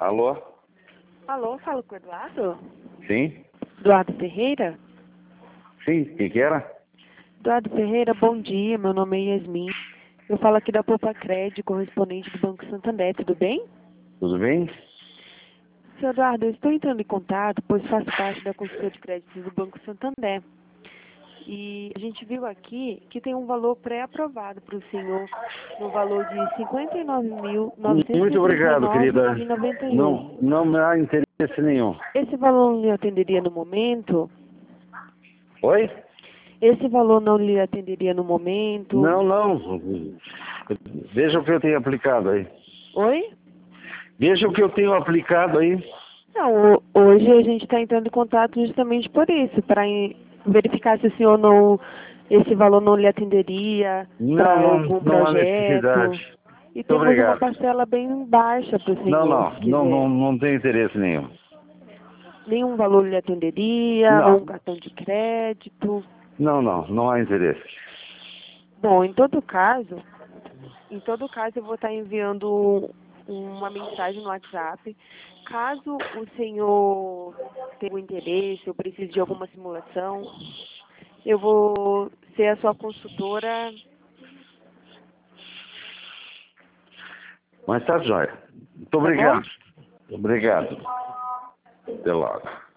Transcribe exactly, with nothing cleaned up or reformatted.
Alô? Alô, falo com o Eduardo? Sim? Eduardo Ferreira? Sim, quem que era? Eduardo Ferreira, bom dia, meu nome é Yasmin. Eu falo aqui da Poupa Crédito, correspondente do Banco Santander, tudo bem? Tudo bem? Seu Eduardo, eu estou entrando em contato, pois faço parte da consultoria de créditos do Banco Santander. E a gente viu aqui que tem um valor pré-aprovado para o senhor, no valor de cinquenta e nove mil novecentos Muito e trinta e obrigado, nove querida. reais e noventa e um Não, não me há interesse nenhum. centavos. Esse valor não lhe atenderia no momento? Oi? Esse valor não lhe atenderia no momento? Não, não. Veja o que eu tenho aplicado aí. Oi? Veja o que eu tenho aplicado aí. Não, ho- hoje a gente está entrando em contato justamente por isso, para verificar se o senhor não, esse valor não lhe atenderia para Não, não, algum não há projeto. necessidade. E Muito temos uma obrigado. parcela bem baixa para o Não, senhor, não, se não, não, quiser. não tenho interesse nenhum. Nenhum valor lhe atenderia, ou Não, um cartão de crédito. não, não, não há interesse. Bom, em todo caso, em todo caso eu vou estar enviando uma mensagem no WhatsApp. Caso o senhor tenha um interesse ou precise de alguma simulação, eu vou ser a sua consultora. Mas tá jóia. Muito Tá bom? obrigado. Obrigado. Até logo.